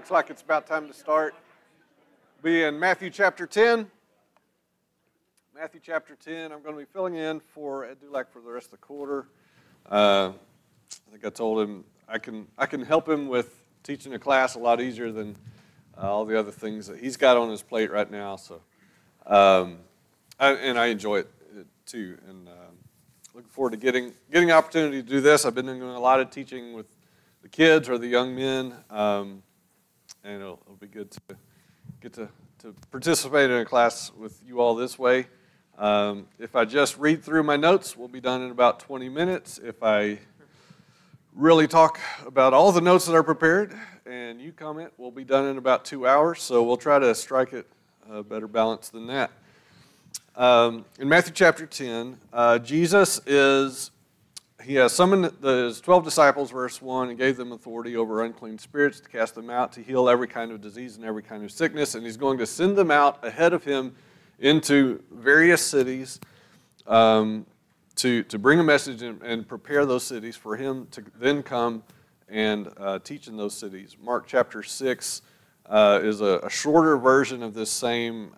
Looks like it's about time to start. Be in Matthew chapter 10. Matthew chapter 10. I'm going to be filling in for Ed Dulac for the rest of the quarter. I think I told him I can help him with teaching a class a lot easier than all the other things that he's got on his plate right now. So, I enjoy it too, and looking forward to getting an opportunity to do this. I've been doing a lot of teaching with the kids or the young men, and it'll be good to get to participate in a class with you all this way. If I just read through my notes, we'll be done in about 20 minutes. If I really talk about all the notes that are prepared and you comment, we'll be done in about 2 hours. So we'll try to strike it a better balance than that. In Matthew chapter 10, Jesus He has summoned his 12 disciples, verse 1, and gave them authority over unclean spirits to cast them out, to heal every kind of disease and every kind of sickness. And he's going to send them out ahead of him into various cities to bring a message and prepare those cities for him to then come and teach in those cities. Mark chapter 6 is a shorter version of this same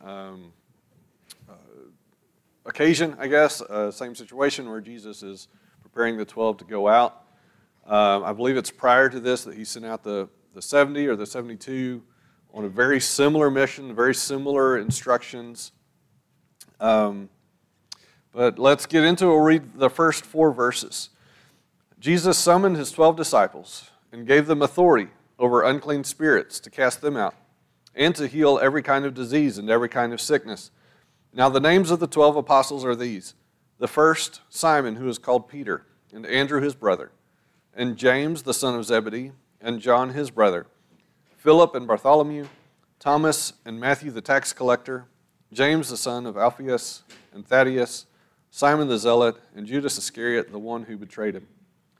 occasion, I guess, same situation where Jesus is preparing the 12 to go out. I believe it's prior to this that he sent out the 70 or the 72 on a very similar mission, very similar instructions. But let's get into it. We'll read the first 4 verses. Jesus summoned his 12 disciples and gave them authority over unclean spirits to cast them out and to heal every kind of disease and every kind of sickness. Now the names of the 12 apostles are these: the first, Simon, who is called Peter, and Andrew his brother, and James the son of Zebedee, and John his brother, Philip and Bartholomew, Thomas and Matthew the tax collector, James the son of Alphaeus and Thaddeus, Simon the zealot, and Judas Iscariot, the one who betrayed him.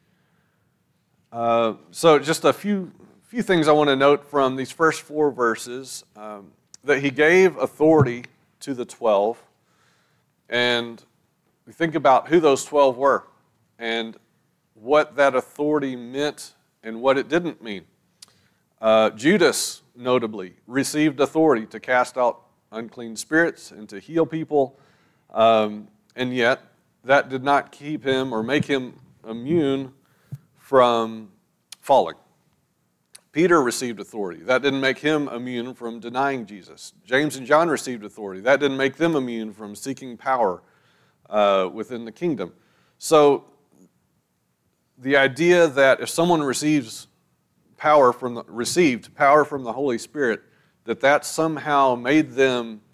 So just a few things I want to note from these first 4 verses, that he gave authority to the 12, and we think about who those 12 were and what that authority meant and what it didn't mean. Judas, notably, received authority to cast out unclean spirits and to heal people, and yet that did not keep him or make him immune from falling. Peter received authority. That didn't make him immune from denying Jesus. James and John received authority. That didn't make them immune from seeking power within the kingdom. So the idea that if someone received power from the Holy Spirit, that somehow made them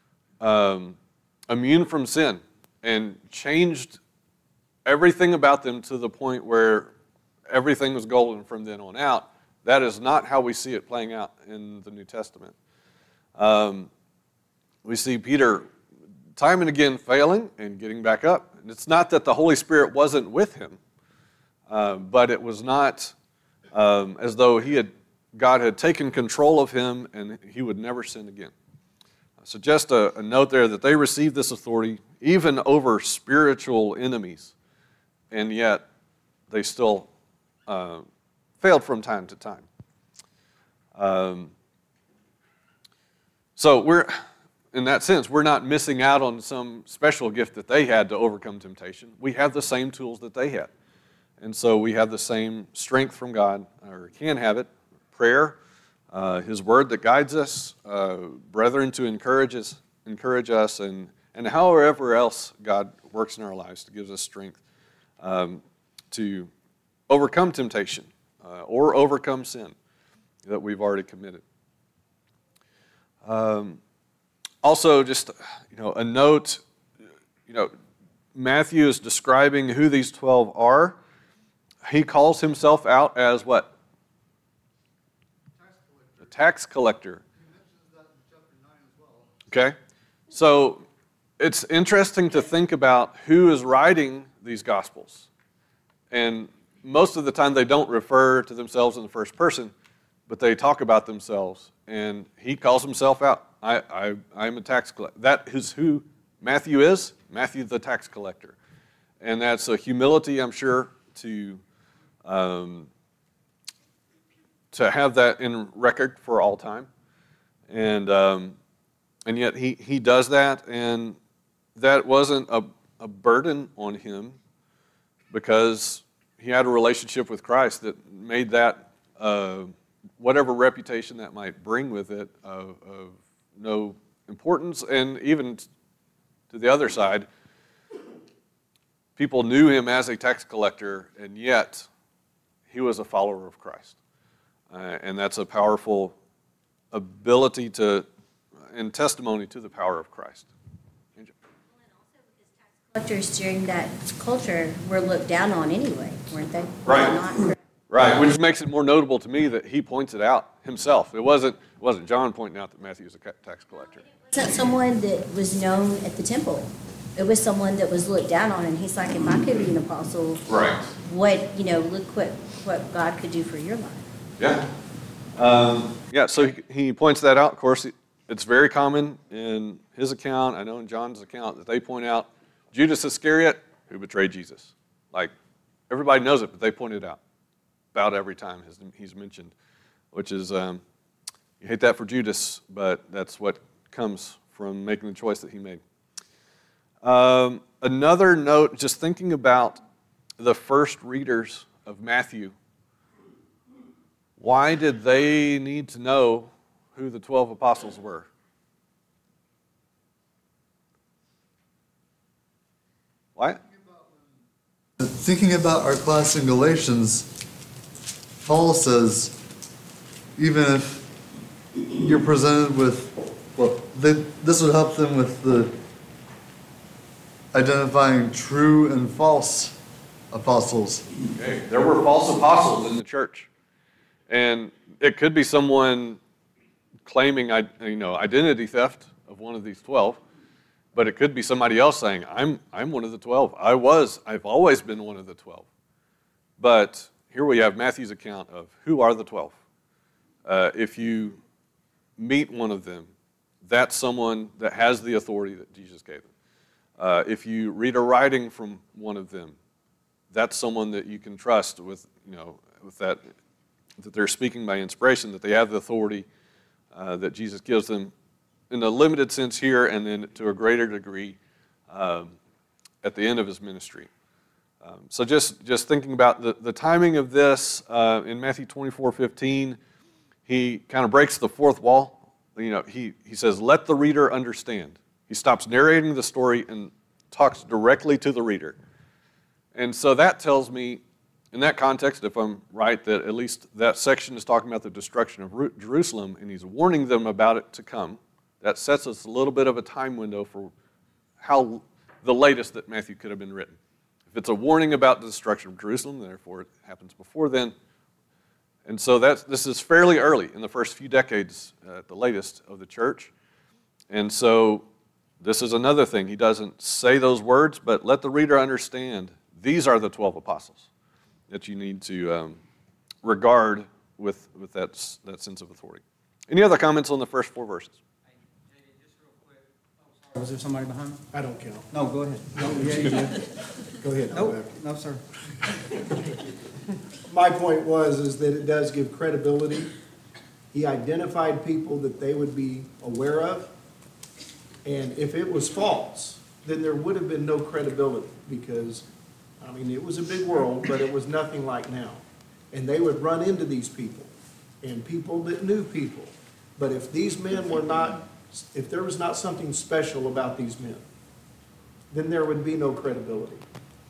immune from sin and changed everything about them to the point where everything was golden from then on out, that is not how we see it playing out in the New Testament. We see Peter time and again failing and getting back up. And it's not that the Holy Spirit wasn't with him, but it was not as though God had taken control of him and he would never sin again. So just a note there that they received this authority even over spiritual enemies, and yet they still failed from time to time. So in that sense, we're not missing out on some special gift that they had to overcome temptation. We have the same tools that they had. And so we have the same strength from God, or can have it: prayer, His Word that guides us, brethren to encourage us, and however else God works in our lives to give us strength to overcome temptation or overcome sin that we've already committed. Also, just a note. Matthew is describing who these 12 are. He calls himself out as what? A tax collector. He mentions that in chapter 9 as well. Okay. So it's interesting to think about who is writing these Gospels. And most of the time they don't refer to themselves in the first person, but they talk about themselves. And he calls himself out. I'm a tax collector. That is who Matthew is. Matthew the tax collector. And that's a humility, I'm sure, to to have that in record for all time. And yet he does that, and that wasn't a burden on him because he had a relationship with Christ that made that, whatever reputation that might bring with it, of no importance. And even to the other side, people knew him as a tax collector, and yet he was a follower of Christ. And that's a powerful ability to, and testimony to the power of Christ. Well, and also because tax collectors during that culture were looked down on anyway, weren't they? Right. Right, which makes it more notable to me that he points it out himself. It wasn't John pointing out that Matthew was a tax collector. It wasn't someone that was known at the temple. It was someone that was looked down on, and he's like, if I could be an apostle, Right. Look what God could do for your life. Yeah. So he points that out. Of course, it's very common in his account, I know in John's account, that they point out Judas Iscariot, who betrayed Jesus. Like, everybody knows it, but they point it out about every time he's mentioned, which is, you hate that for Judas, but that's what comes from making the choice that he made. Another note, just thinking about the first readers of Matthew, why did they need to know who the 12 apostles were? Why? Thinking about our class in Galatians, Paul says, even if you're presented with, this would help them with the identifying true and false apostles. Okay. There were false apostles in the church. And it could be someone claiming identity theft of one of these 12, but it could be somebody else saying, I'm one of the 12. I've always been one of the 12. But here we have Matthew's account of who are the 12. If you meet one of them, that's someone that has the authority that Jesus gave them. If you read a writing from one of them, that's someone that you can trust with that they're speaking by inspiration, that they have the authority that Jesus gives them in a limited sense here, and then to a greater degree at the end of his ministry. So just thinking about the timing of this, in Matthew 24:15, he kind of breaks the fourth wall. He says, let the reader understand. He stops narrating the story and talks directly to the reader. And so that tells me, in that context, if I'm right, that at least that section is talking about the destruction of Jerusalem, and he's warning them about it to come. That sets us a little bit of a time window for how the latest that Matthew could have been written. If it's a warning about the destruction of Jerusalem, therefore it happens before then. And so this is fairly early, in the first few decades at the latest of the church. And so this is another thing. He doesn't say those words, but let the reader understand these are the 12 apostles that you need to regard with that sense of authority. Any other comments on the first 4 verses? Hey, JD, just real quick. Oh, sorry. Was there somebody behind me? I don't count. No, go ahead. No, yeah, you did. Go ahead. Nope, no, sir. My point is that it does give credibility. He identified people that they would be aware of. And if it was false, then there would have been no credibility because, it was a big world, but it was nothing like now. And they would run into these people and people that knew people. But if these men were not, if there was not something special about these men, then there would be no credibility.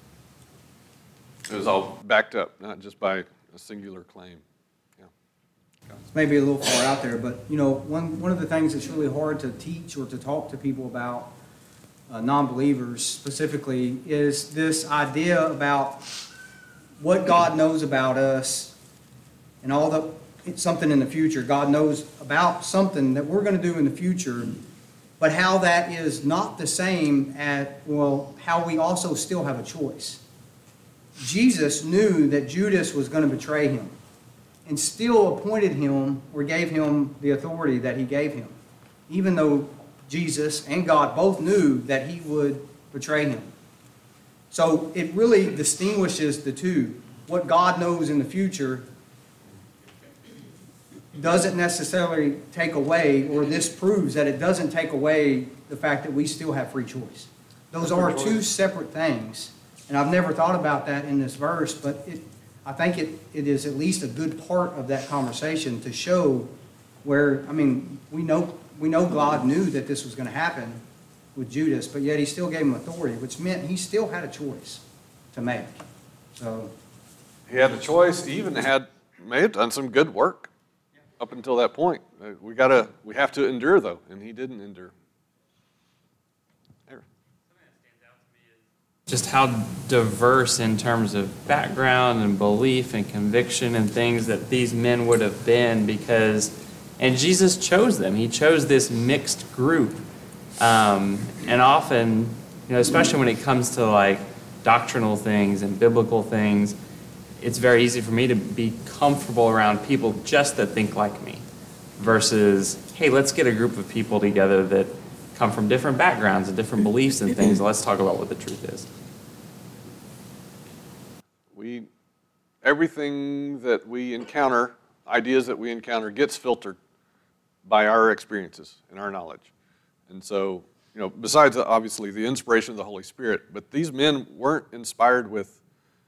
It was all backed up, not just by a singular claim. It's maybe a little far out there, but one of the things that's really hard to teach or to talk to people about, non-believers specifically, is this idea about what God knows about us and something in the future. God knows about something that we're going to do in the future, but how that is not the same how we also still have a choice. Jesus knew that Judas was going to betray him and still appointed him or gave him the authority that he gave him, even though Jesus and God both knew that he would betray him. So it really distinguishes the two. What God knows in the future doesn't necessarily take away, or this proves that it doesn't take away the fact that we still have free choice. Those are two separate things, and I've never thought about that in this verse, but I think it is at least a good part of that conversation to show where, I mean, we know God knew that this was going to happen with Judas, but yet he still gave him authority, which meant he still had a choice to make. So He had a choice. He even may have done some good work up until that point. We have to endure, though, and he didn't endure. Just how diverse in terms of background and belief and conviction and things that these men would have been, and Jesus chose them. He chose this mixed group. And often, especially when it comes to like doctrinal things and biblical things, it's very easy for me to be comfortable around people just that think like me versus, hey, let's get a group of people together that come from different backgrounds and different beliefs and things. Let's talk about what the truth is. Everything that we encounter, ideas that we encounter, gets filtered by our experiences and our knowledge. And so, besides obviously the inspiration of the Holy Spirit, but these men weren't inspired with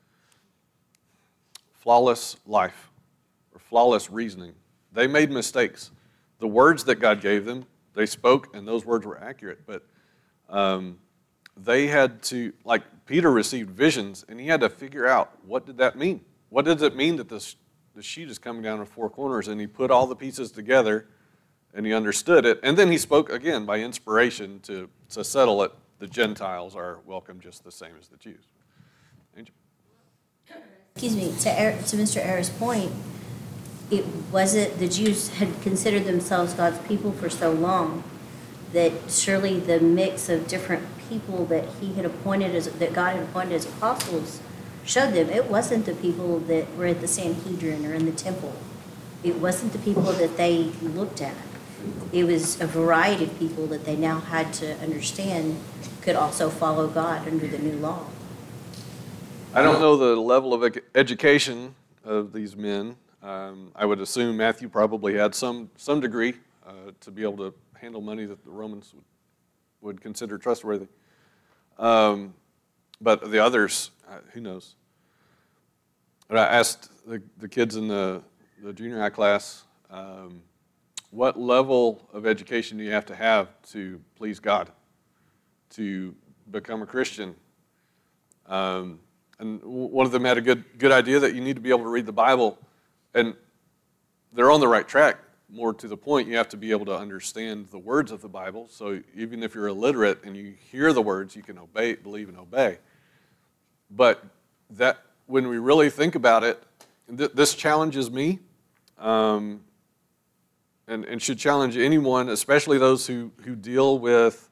flawless life or flawless reasoning. They made mistakes. The words that God gave them, they spoke, and those words were accurate. But they had to, like Peter received visions, and he had to figure out, what did that mean? What does it mean that the sheet is coming down in four corners? And he put all the pieces together, and he understood it. And then he spoke again by inspiration to settle it. The Gentiles are welcome just the same as the Jews. Angel? Excuse me, to Mr. Ayers' point, it wasn't, the Jews had considered themselves God's people for so long that surely the mix of different people that that God had appointed as apostles showed them it wasn't the people that were at the Sanhedrin or in the temple. It wasn't the people that they looked at. It was a variety of people that they now had to understand could also follow God under the new law. I don't know the level of education of these men. I would assume Matthew probably had some degree to be able to handle money that the Romans would consider trustworthy. But the others, who knows? But I asked the kids in the junior high class, what level of education do you have to please God, to become a Christian? And one of them had a good idea that you need to be able to read the Bible, and they're on the right track. More to the point, you have to be able to understand the words of the Bible. So even if you're illiterate and you hear the words, you can obey, believe, and obey. But that, when we really think about it, this challenges me, and should challenge anyone, especially those who deal with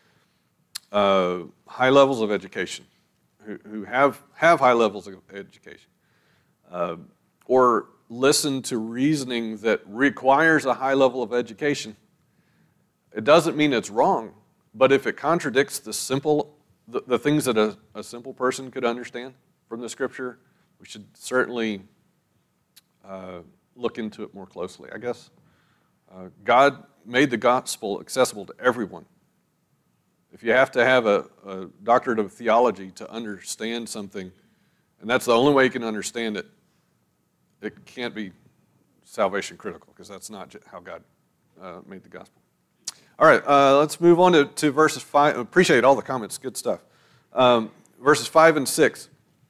high levels of education, who have high levels of education, or listen to reasoning that requires a high level of education. It doesn't mean it's wrong, but if it contradicts the things that a simple person could understand from the Scripture, we should certainly look into it more closely, I guess. God made the gospel accessible to everyone. If you have to have a doctorate of theology to understand something, and that's the only way you can understand it, it can't be salvation critical, because that's not how God made the gospel. All right, let's move on to verses 5. Appreciate all the comments, good stuff. Verses 5 and 6.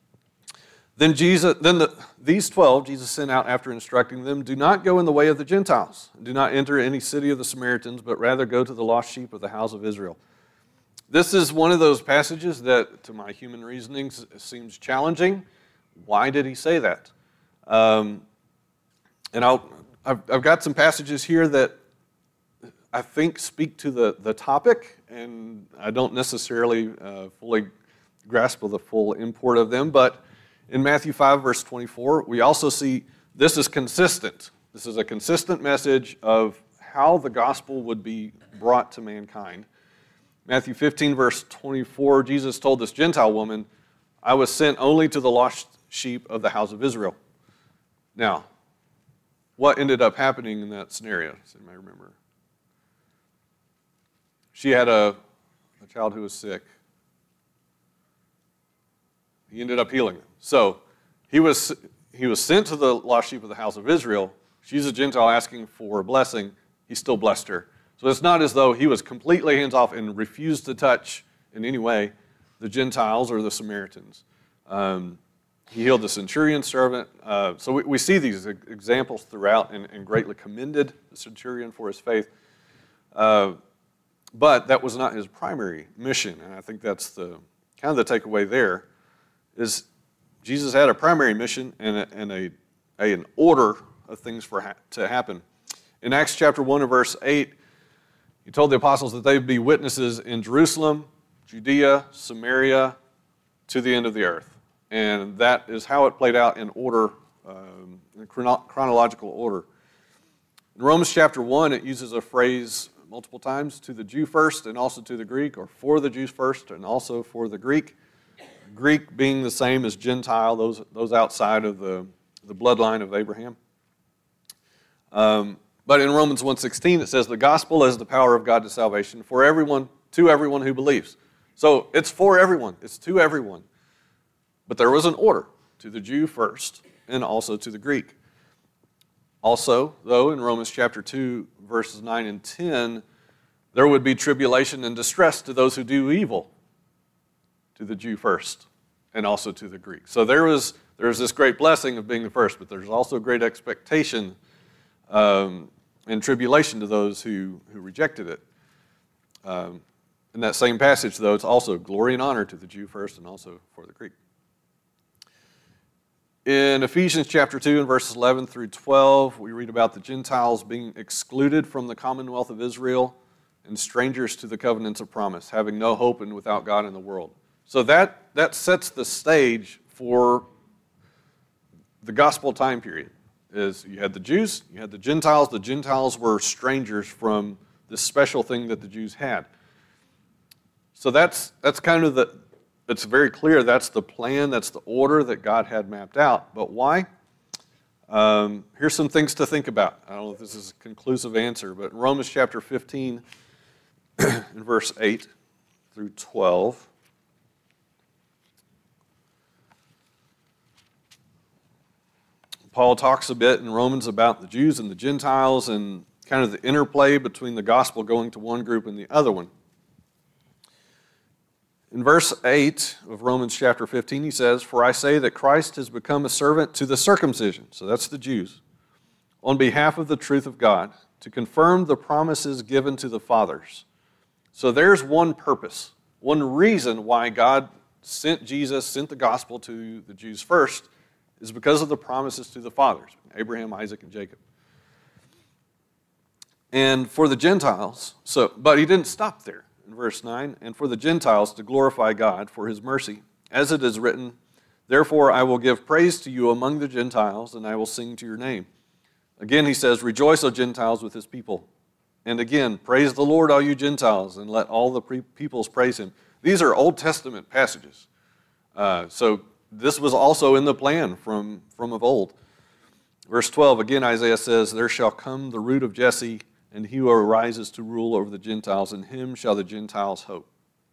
These 12 Jesus sent out after instructing them, "Do not go in the way of the Gentiles. Do not enter any city of the Samaritans, but rather go to the lost sheep of the house of Israel." This is one of those passages that, to my human reasonings, seems challenging. Why did he say that? And I've got some passages here that I think speak to the topic, and I don't necessarily fully grasp the full import of them, but in Matthew 5, verse 24, we also see this is consistent. This is a consistent message of how the gospel would be brought to mankind. Matthew 15, verse 24, Jesus told this Gentile woman, "I was sent only to the lost sheep of the house of Israel." Now, what ended up happening in that scenario? Does anybody remember? She had a child who was sick. He ended up healing him. So he was sent to the lost sheep of the house of Israel. She's a Gentile asking for a blessing. He still blessed her. So it's not as though he was completely hands off and refused to touch in any way the Gentiles or the Samaritans. He healed the centurion servant. So we see these examples throughout and greatly commended the centurion for his faith. But that was not his primary mission, and I think that's the kind of the takeaway there, is Jesus had a primary mission and an order of things to happen. In Acts chapter 1 and verse 8, he told the apostles that they would be witnesses in Jerusalem, Judea, Samaria, to the end of the earth. And that is how it played out in order, in chronological order. In Romans chapter 1, it uses a phrase multiple times, to the Jew first and also to the Greek, or for the Jews first and also for the Greek. Greek being the same as Gentile, those outside of the bloodline of Abraham. But in Romans 1:16 it says, the gospel is the power of God to salvation for everyone, to everyone who believes. So it's for everyone, it's to everyone. But there was an order, to the Jew first and also to the Greek. Also, though, in Romans chapter 2, verses 9 and 10, there would be tribulation and distress to those who do evil, to the Jew first, and also to the Greek. So there's this great blessing of being the first, but there's also great expectation and tribulation to those who rejected it. In that same passage, though, it's also glory and honor to the Jew first and also for the Greek. In Ephesians chapter 2 and verses 11 through 12, we read about the Gentiles being excluded from the commonwealth of Israel and strangers to the covenants of promise, having no hope and without God in the world. So that sets the stage for the gospel time period. Is you had the Jews, you had the Gentiles. The Gentiles were strangers from this special thing that the Jews had. So that's kind of it's very clear that's the plan, that's the order that God had mapped out. But why? Here's some things to think about. I don't know if this is a conclusive answer, but in Romans chapter 15 in verse 8 through 12, Paul talks a bit in Romans about the Jews and the Gentiles and kind of the interplay between the gospel going to one group and the other one. In verse 8 of Romans chapter 15, he says, for I say that Christ has become a servant to the circumcision, so that's the Jews, on behalf of the truth of God, to confirm the promises given to the fathers. So there's one purpose, one reason why God sent the gospel to the Jews first, is because of the promises to the fathers, Abraham, Isaac, and Jacob. And for the Gentiles, but he didn't stop there. In verse 9, and for the Gentiles to glorify God for his mercy, as it is written, therefore I will give praise to you among the Gentiles, and I will sing to your name. Again he says, rejoice, O Gentiles, with his people. And again, praise the Lord, all you Gentiles, and let all the peoples praise him. These are Old Testament passages. So this was also in the plan from of old. Verse 12, again Isaiah says, there shall come the root of Jesse, and he who arises to rule over the Gentiles, in him shall the Gentiles hope.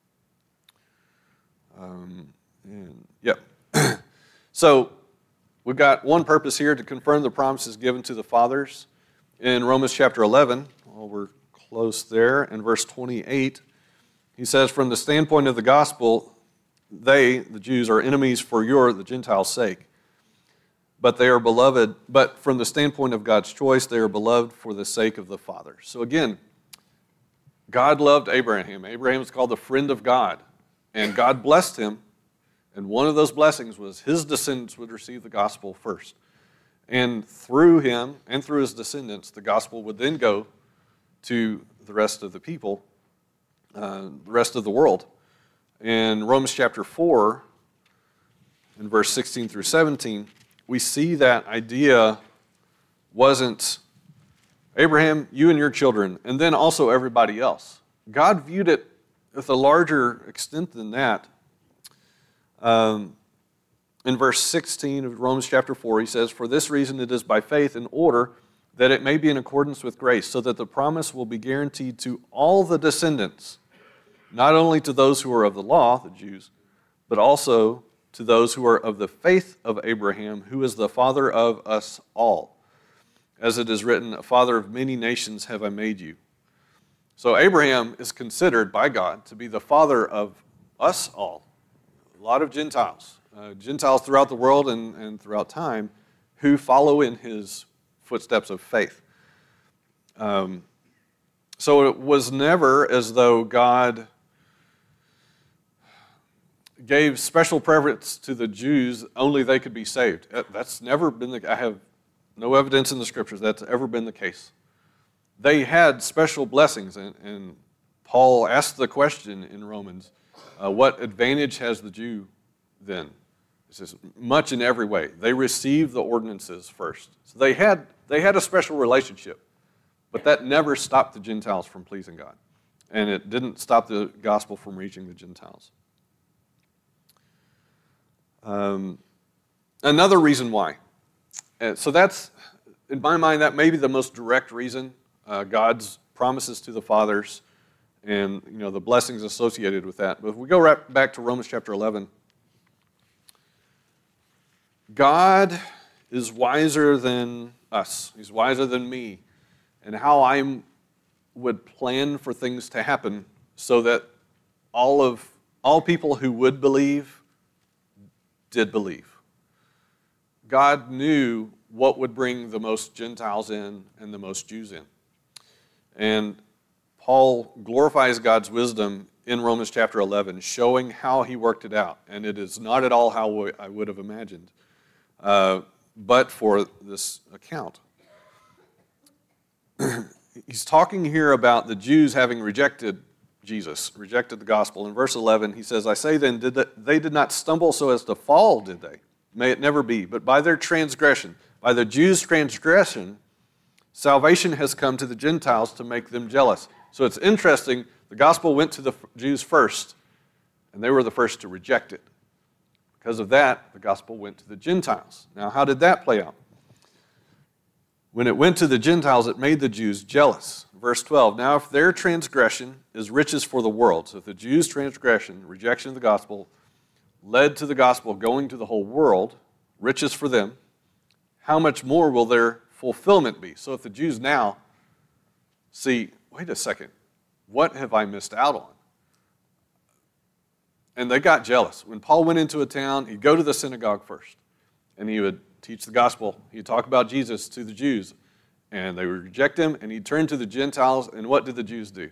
So we've got one purpose here to confirm the promises given to the fathers. In Romans chapter 11, well, we're close there, in verse 28, he says, from the standpoint of the gospel, they, the Jews, are enemies for the Gentiles' sake. But they are beloved, but from the standpoint of God's choice, they are beloved for the sake of the fathers. So again, God loved Abraham. Abraham is called the friend of God. And God blessed him. And one of those blessings was his descendants would receive the gospel first. And through him and through his descendants, the gospel would then go to the rest of the people, the rest of the world. In Romans chapter 4, in verse 16 through 17, we see that idea wasn't Abraham, you and your children, and then also everybody else. God viewed it with a larger extent than that. In verse 16 of Romans chapter 4, he says, for this reason it is by faith in order that it may be in accordance with grace, so that the promise will be guaranteed to all the descendants, not only to those who are of the law, the Jews, but also to those who are of the faith of Abraham, who is the father of us all. As it is written, a father of many nations have I made you. So Abraham is considered by God to be the father of us all. A lot of Gentiles, Gentiles throughout the world and throughout time, who follow in his footsteps of faith. So it was never as though God gave special preference to the Jews, only they could be saved. That's never been I have no evidence in the scriptures that's ever been the case. They had special blessings, and Paul asked the question in Romans, what advantage has the Jew then? It says, much in every way. They received the ordinances first. So they had a special relationship, but that never stopped the Gentiles from pleasing God. And it didn't stop the gospel from reaching the Gentiles. Another reason why. So that's, in my mind, that may be the most direct reason. God's promises to the fathers and the blessings associated with that. But if we go right back to Romans chapter 11, God is wiser than us. He's wiser than me. And how I would plan for things to happen so that all people who would believe did believe. God knew what would bring the most Gentiles in and the most Jews in. And Paul glorifies God's wisdom in Romans chapter 11, showing how he worked it out. And it is not at all how I would have imagined, but for this account. He's talking here about the Jews having rejected Jesus, rejected the gospel. In verse 11, he says, I say then, they did not stumble so as to fall, did they? May it never be. But by their transgression, by the Jews' transgression, salvation has come to the Gentiles to make them jealous. So it's interesting, the gospel went to the Jews first, and they were the first to reject it. Because of that, the gospel went to the Gentiles. Now, how did that play out? When it went to the Gentiles, it made the Jews jealous. Verse 12, now if their transgression is riches for the world, so if the Jews' transgression, rejection of the gospel, led to the gospel going to the whole world, riches for them, how much more will their fulfillment be? So if the Jews now see, wait a second, what have I missed out on? And they got jealous. When Paul went into a town, he'd go to the synagogue first, and he would teach the gospel. He'd talk about Jesus to the Jews, and they would reject him, and he'd turn to the Gentiles, and what did the Jews do?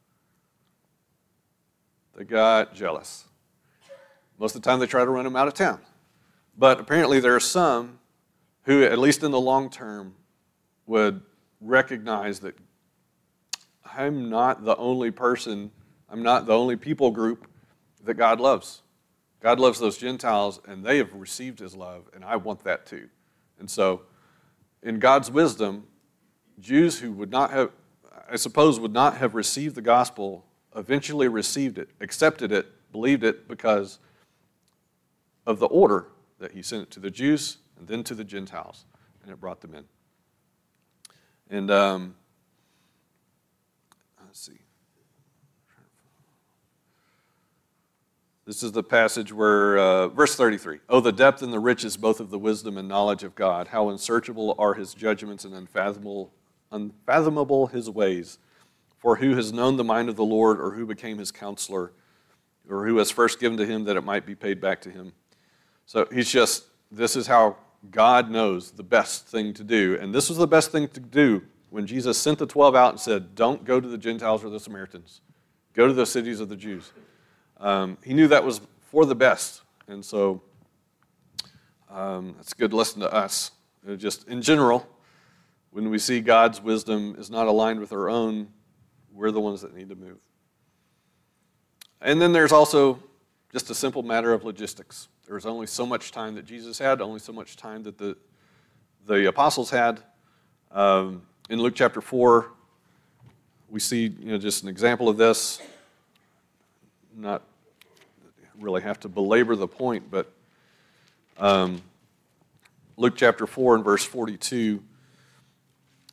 They got jealous. Most of the time, they try to run him out of town. But apparently, there are some who, at least in the long term, would recognize that I'm not the only person, I'm not the only people group that God loves. God loves those Gentiles, and they have received his love, and I want that too. And so, in God's wisdom, Jews who would not have, I suppose, would not have received the gospel, eventually received it, accepted it, believed it, because of the order that he sent it to the Jews and then to the Gentiles, and it brought them in. And let's see. This is the passage where, verse 33, oh, the depth and the riches both of the wisdom and knowledge of God, how unsearchable are his judgments and unfathomable his ways. For who has known the mind of the Lord, or who became his counselor, or who has first given to him that it might be paid back to him? So this is how God knows the best thing to do. And this was the best thing to do when Jesus sent the 12 out and said, don't go to the Gentiles or the Samaritans. Go to the cities of the Jews. He knew that was for the best. And so it's a good lesson to us. Just in general, when we see God's wisdom is not aligned with our own, we're the ones that need to move. And then there's also just a simple matter of logistics. There was only so much time that Jesus had, only so much time that the apostles had. In Luke chapter 4, we see just an example of this. Not really have to belabor the point, but Luke chapter 4 and verse 42,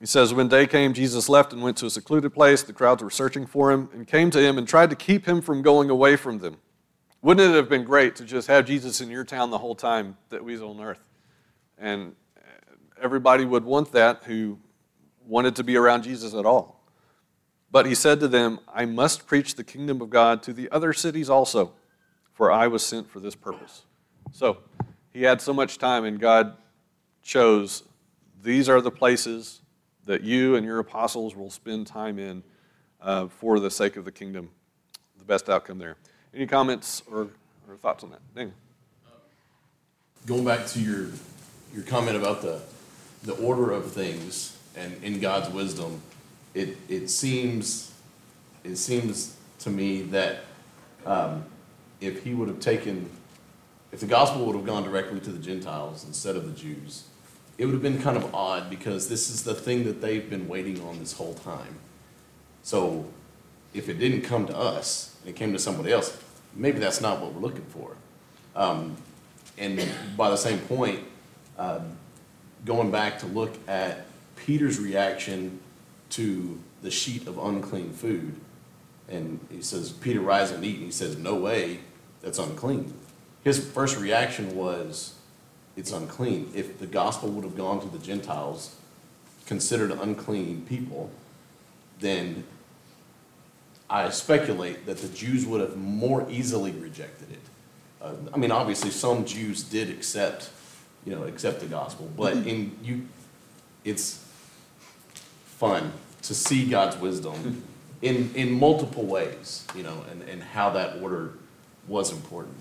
He says, when day came, Jesus left and went to a secluded place. The crowds were searching for him and came to him and tried to keep him from going away from them. Wouldn't it have been great to just have Jesus in your town the whole time that we was on earth? And everybody would want that who wanted to be around Jesus at all. But he said to them, I must preach the kingdom of God to the other cities also, for I was sent for this purpose. So he had so much time, and God chose these are the places that you and your apostles will spend time in for the sake of the kingdom. The best outcome there. Any comments or thoughts on that? Daniel? Going back to your comment about the order of things and in God's wisdom, it seems to me that if the gospel would have gone directly to the Gentiles instead of the Jews, it would have been kind of odd because this is the thing that they've been waiting on this whole time. So if it didn't come to us and it came to somebody else, maybe that's not what we're looking for. And by the same point, going back to look at Peter's reaction to the sheet of unclean food, and he says, Peter, rise and eat, and he says, no way, that's unclean. His first reaction was, it's unclean. If the gospel would have gone to the Gentiles, considered unclean people, then I speculate that the Jews would have more easily rejected it. I mean, obviously, some Jews did accept the gospel, but it's fun to see God's wisdom in multiple ways, and how that order was important.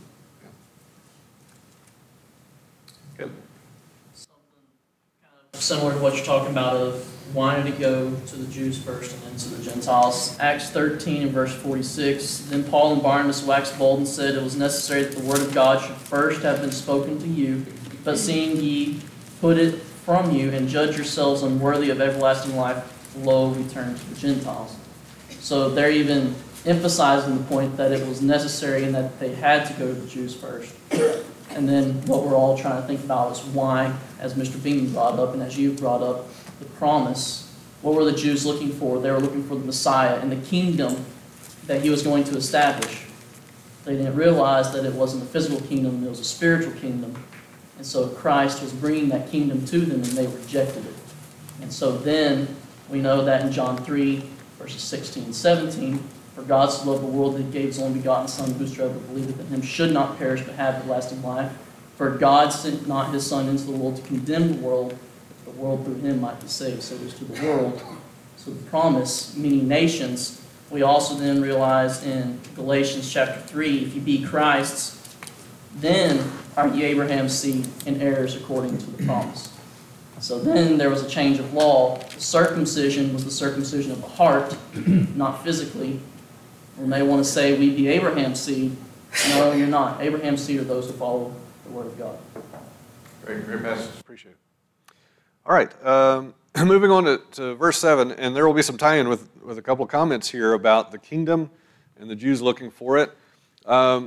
Good. Similar to what you're talking about of wanting to go to the Jews first and then to the Gentiles. Acts 13 and verse 46, then Paul and Barnabas waxed bold and said, it was necessary that the word of God should first have been spoken to you, but seeing ye put it from you and judge yourselves unworthy of everlasting life, lo, we turn to the Gentiles. So they're even emphasizing the point that it was necessary and that they had to go to the Jews first. And then what we're all trying to think about is why, as Mr. Bean brought up and as you brought up, the promise. What were the Jews looking for? They were looking for the Messiah and the kingdom that he was going to establish. They didn't realize that it wasn't a physical kingdom, it was a spiritual kingdom. And so Christ was bringing that kingdom to them and they rejected it. And so then we know that in John 3, verses 16 and 17, for God so loved the world that he gave his only begotten Son, whosoever believeth in him should not perish but have everlasting life. For God sent not his Son into the world to condemn the world, but the world through him might be saved. So it was to the world. So the promise, meaning nations, we also then realize in Galatians chapter 3, if you be Christ's, then are ye Abraham's seed and heirs according to the promise. So then there was a change of law. The circumcision was the circumcision of the heart, not physically. When they want to say, we be Abraham's seed, no, you're not. Abraham's seed are those who follow the word of God. Great message. Appreciate it. All right. Moving on to verse 7, and there will be some tie-in with a couple of comments here about the kingdom and the Jews looking for it. I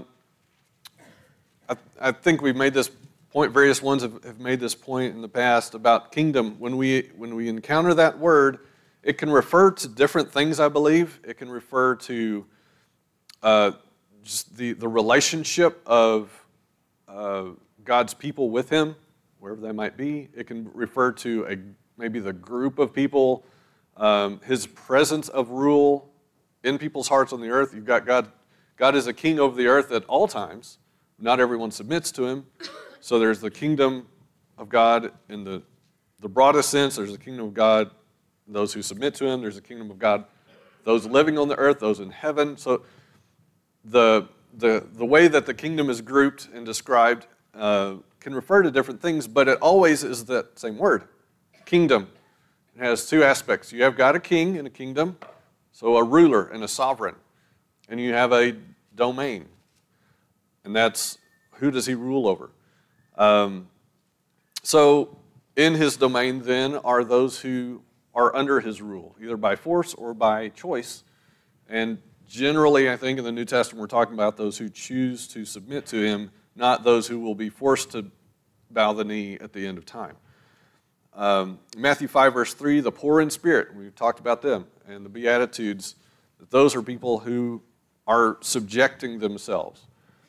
think we've made this point, various ones have made this point in the past about kingdom. When we encounter that word, it can refer to different things, I believe. It can refer to just the relationship of God's people with him, wherever they might be. It can refer to maybe the group of people, his presence of rule in people's hearts on the earth. You've got God. God is a king over the earth at all times. Not everyone submits to him. So there's the kingdom of God in the broadest sense. There's the kingdom of God, those who submit to him. There's the kingdom of God, those living on the earth, those in heaven. So the way that the kingdom is grouped and described can refer to different things, but it always is that same word, kingdom. It has two aspects. You have got a king and a kingdom, so a ruler and a sovereign, and you have a domain, and that's who does he rule over. So in his domain then are those who are under his rule, either by force or by choice, and generally I think in the New Testament we're talking about those who choose to submit to him, not those who will be forced to bow the knee at the end of time. Matthew 5, verse 3, the poor in spirit, we've talked about them, and the Beatitudes, that those are people who are subjecting themselves.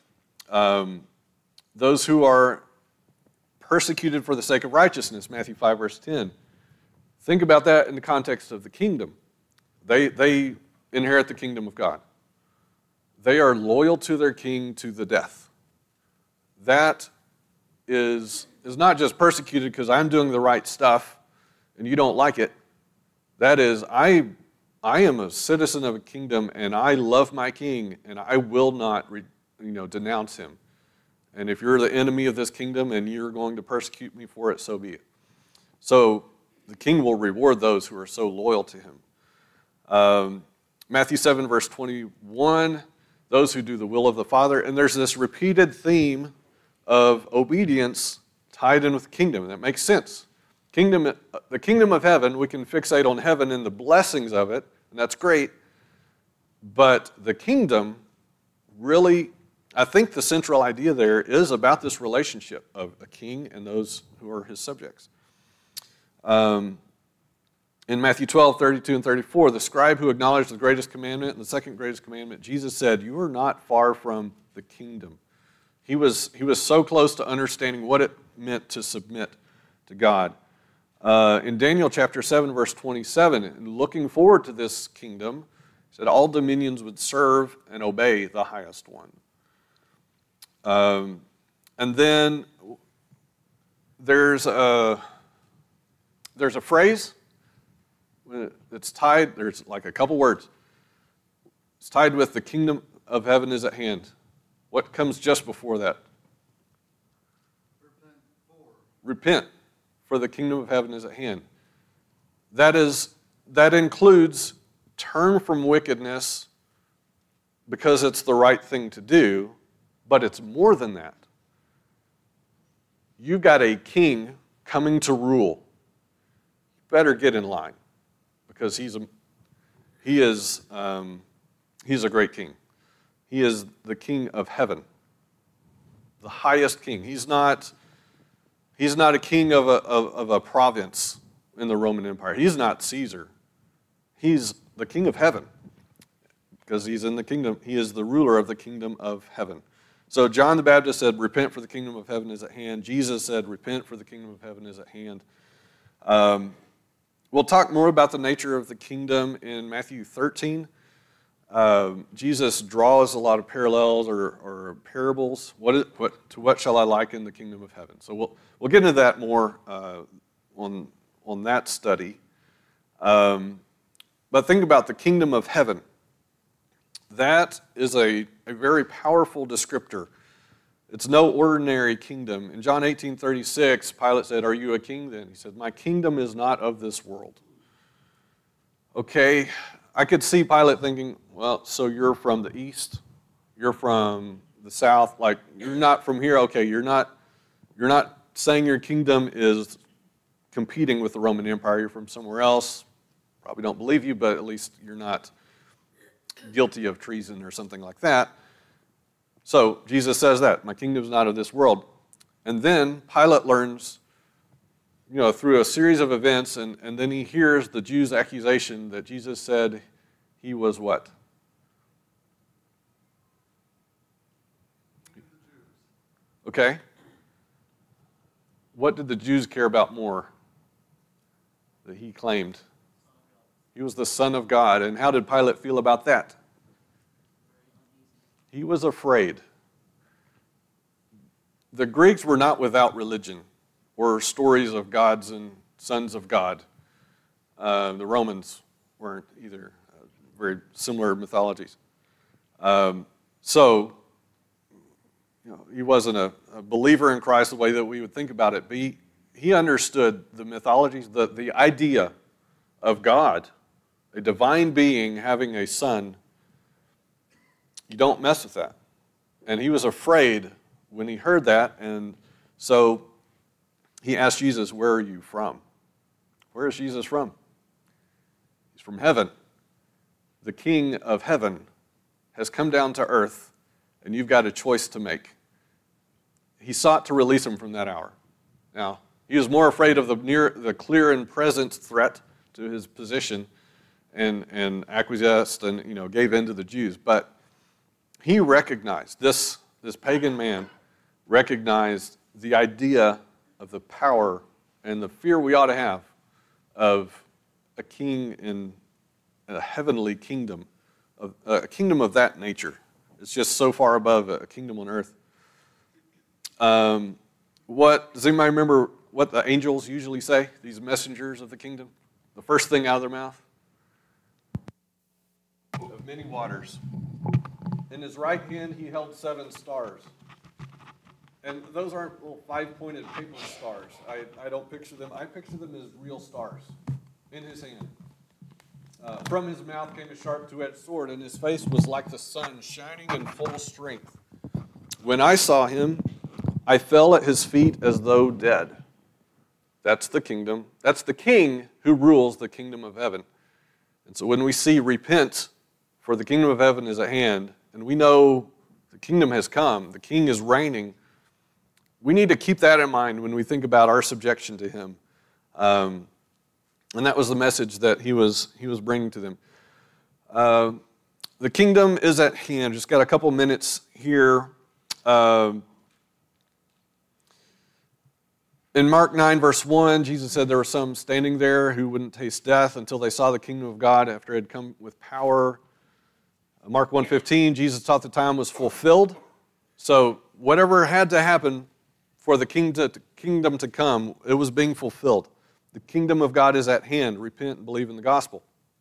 Those who are persecuted for the sake of righteousness, Matthew 5, verse 10. Think about that in the context of the kingdom. They inherit the kingdom of God. They are loyal to their king to the death. That is not just persecuted because I'm doing the right stuff and you don't like it. That is, I am a citizen of a kingdom and I love my king and I will not denounce him. And if you're the enemy of this kingdom and you're going to persecute me for it, so be it. So the king will reward those who are so loyal to him. Matthew 7, verse 21, those who do the will of the Father. And there's this repeated theme of obedience tied in with the kingdom, and that makes sense. The kingdom of heaven, we can fixate on heaven and the blessings of it, and that's great. But the kingdom really, I think the central idea there is about this relationship of a king and those who are his subjects. In Matthew 12, 32 and 34, the scribe who acknowledged the greatest commandment and the second greatest commandment, Jesus said, "You are not far from the kingdom." He was so close to understanding what it meant to submit to God. In Daniel chapter 7, verse 27, and looking forward to this kingdom, he said all dominions would serve and obey the highest one. And then there's a phrase that's tied, there's like a couple words. It's tied with the kingdom of heaven is at hand. What comes just before that? Repent, for the kingdom of heaven is at hand. That includes turn from wickedness because it's the right thing to do, but it's more than that. You've got a king coming to rule. You better get in line because he is a great king. He is the king of heaven, the highest king. He's not a king of a province in the Roman Empire. He's not Caesar. He's the king of heaven because he's in the kingdom. He is the ruler of the kingdom of heaven. So John the Baptist said, "Repent, for the kingdom of heaven is at hand." Jesus said, "Repent, for the kingdom of heaven is at hand." We'll talk more about the nature of the kingdom in Matthew 13. Jesus draws a lot of parallels or parables. To what shall I liken the kingdom of heaven? So we'll get into that more on that study. But think about the kingdom of heaven. That is a very powerful descriptor. It's no ordinary kingdom. In John 18:36, Pilate said, "Are you a king then?" He said, "My kingdom is not of this world." Okay, I could see Pilate thinking, well, so you're from the east, you're from the south, like you're not from here. Okay, you're not saying your kingdom is competing with the Roman Empire. You're from somewhere else. Probably don't believe you, but at least you're not guilty of treason or something like that. So Jesus says that, my kingdom is not of this world. And then Pilate learns, through a series of events, and then he hears the Jews' accusation that Jesus said he was what? Okay. What did the Jews care about more that he claimed? He was the Son of God. And how did Pilate feel about that? He was afraid. The Greeks were not without religion or stories of gods and sons of God. The Romans weren't either. Very similar mythologies. He wasn't a believer in Christ the way that we would think about it, but he understood the mythologies, the idea of God, a divine being having a son. You don't mess with that. And he was afraid when he heard that, and so he asked Jesus, "Where are you from?" Where is Jesus from? He's from heaven. The King of heaven has come down to earth, and you've got a choice to make. He sought to release him from that hour. Now, He was more afraid of the clear and present threat to his position and acquiesced and, gave in to the Jews. But he recognized, this pagan man recognized the idea of the power and the fear we ought to have of a king in a heavenly kingdom, a kingdom of that nature. It's just so far above a kingdom on earth. Does anybody remember what the angels usually say, these messengers of the kingdom? The first thing out of their mouth? Of many waters. In his right hand he held 7 stars. And those aren't little 5-pointed paper stars. I don't picture them. I picture them as real stars in his hand. From his mouth came a sharp two-edged sword, and his face was like the sun shining in full strength. When I saw him, I fell at his feet as though dead. That's the kingdom. That's the king who rules the kingdom of heaven. And so when we see repent, for the kingdom of heaven is at hand, and we know the kingdom has come, the king is reigning, we need to keep that in mind when we think about our subjection to him. And that was the message that he was bringing to them. The kingdom is at hand. Just got a couple minutes here. In Mark 9, verse 1, Jesus said there were some standing there who wouldn't taste death until they saw the kingdom of God after it had come with power. Mark 1:15, Jesus taught the time was fulfilled. So whatever had to happen for the kingdom to come, it was being fulfilled. The kingdom of God is at hand. Repent and believe in the gospel.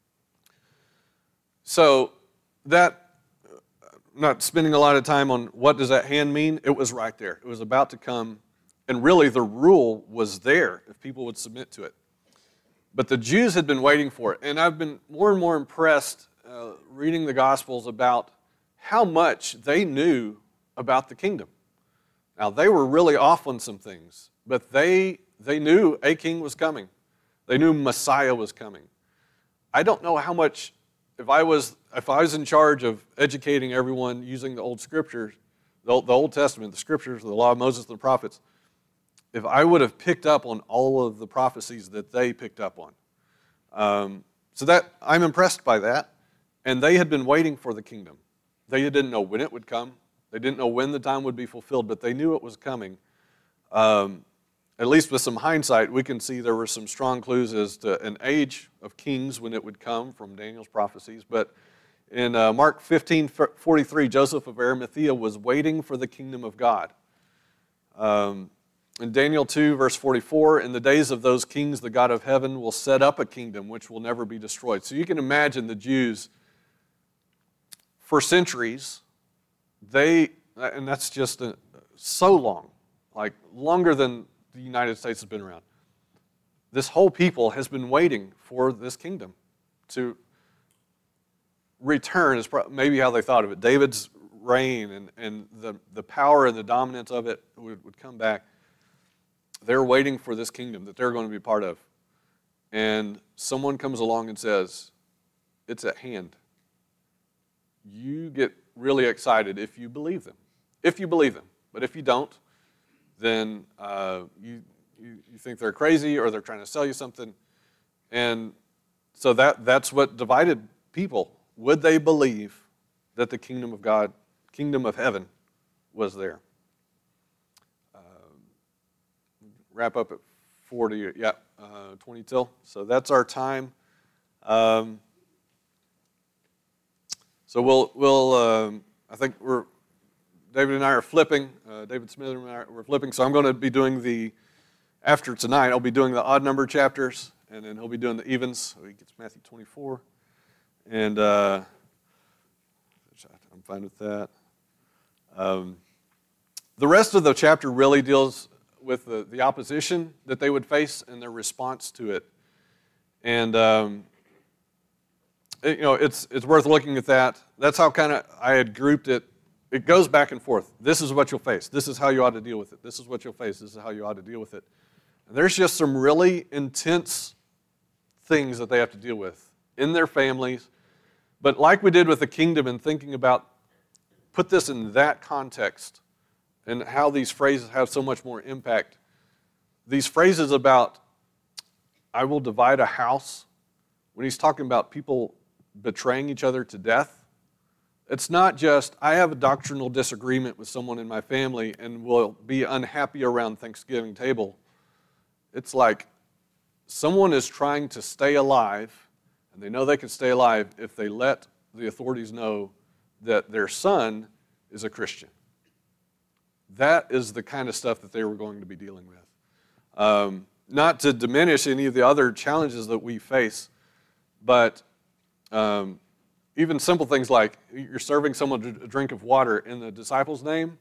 So that, not spending a lot of time on what does at hand mean, it was right there. It was about to come. And really, the rule was there if people would submit to it. But the Jews had been waiting for it. And I've been more and more impressed reading the Gospels about how much they knew about the kingdom. Now, they were really off on some things, but they knew a king was coming. They knew Messiah was coming. I don't know how much, if I was in charge of educating everyone using the Old Scriptures, the Old Testament, the Scriptures, the Law of Moses, and the prophets, if I would have picked up on all of the prophecies that they picked up on. So that I'm impressed by that. And they had been waiting for the kingdom. They didn't know when it would come. They didn't know when the time would be fulfilled, but they knew it was coming. At least with some hindsight, we can see there were some strong clues as to an age of kings when it would come from Daniel's prophecies. But in Mark 15:43, Joseph of Arimathea was waiting for the kingdom of God. In Daniel 2, verse 44, in the days of those kings, the God of heaven will set up a kingdom which will never be destroyed. So you can imagine the Jews, for centuries, and that's just so long, like longer than the United States has been around. This whole people has been waiting for this kingdom to return, is maybe how they thought of it. David's reign and the power and the dominance of it would come back. They're waiting for this kingdom that they're going to be part of. And someone comes along and says, it's at hand. You get really excited if you believe them. If you believe them. But if you don't, then you think they're crazy or they're trying to sell you something. And so that's what divided people. Would they believe that the kingdom of God, kingdom of heaven, was there? Wrap up at 40, 20 till. So that's our time. So I think David and I are flipping. David Smith and I we're flipping. So I'm going to be doing after tonight, I'll be doing the odd number chapters, and then he'll be doing the evens. So he gets Matthew 24. And I'm fine with that. The rest of the chapter really deals with the opposition that they would face and their response to it. And, it's worth looking at that. That's how kind of I had grouped it. It goes back and forth. This is what you'll face. This is how you ought to deal with it. This is what you'll face. This is how you ought to deal with it. And there's just some really intense things that they have to deal with in their families. But like we did with the kingdom and thinking about, put this in that context, and how these phrases have so much more impact. these phrases about, I will divide a house, when he's talking about people betraying each other to death, it's not just, I have a doctrinal disagreement with someone in my family and will be unhappy around Thanksgiving table. It's like someone is trying to stay alive, and they know they can stay alive if they let the authorities know that their son is a Christian. That is the kind of stuff that they were going to be dealing with. Not to diminish any of the other challenges that we face, but even simple things like you're serving someone a drink of water in the disciples' name,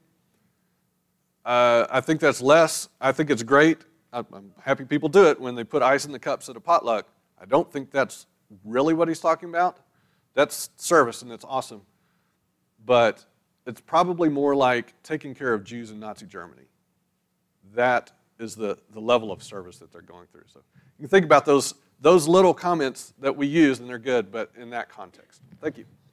I think that's less. I think it's great. I'm happy people do it when they put ice in the cups at a potluck. I don't think that's really what he's talking about. That's service, and it's awesome. But it's probably more like taking care of Jews in Nazi Germany. That is the level of service that they're going through. So you can think about those little comments that we use, and they're good, but in that context. Thank you.